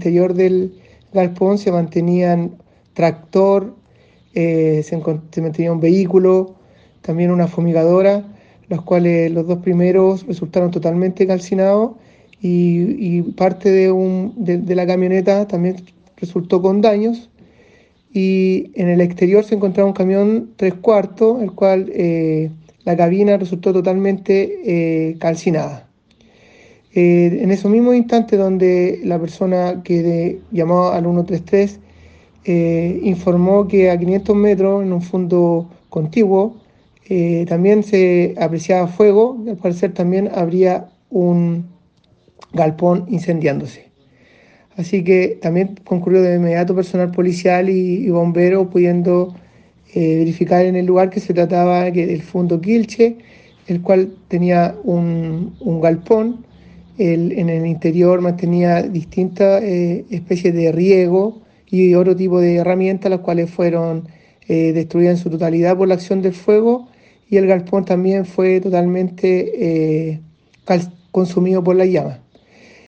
interior del galpón se mantenían tractor, se mantenía un vehículo, también una fumigadora, los cuales los dos primeros resultaron totalmente calcinados y parte de la camioneta también resultó con daños. Y en el exterior se encontraba un camión 3/4, el cual la cabina resultó totalmente calcinada. En esos mismos instantes donde la persona que llamó al 133 informó que a 500 metros, en un fondo contiguo, también se apreciaba fuego, y al parecer también habría un galpón incendiándose. Así que también concurrió de inmediato personal policial y bombero, pudiendo verificar en el lugar que se trataba del fondo Quilche, el cual tenía un galpón. En el interior mantenía distintas especies de riego y otro tipo de herramientas, las cuales fueron destruidas en su totalidad por la acción del fuego, y el galpón también fue totalmente consumido por la llama.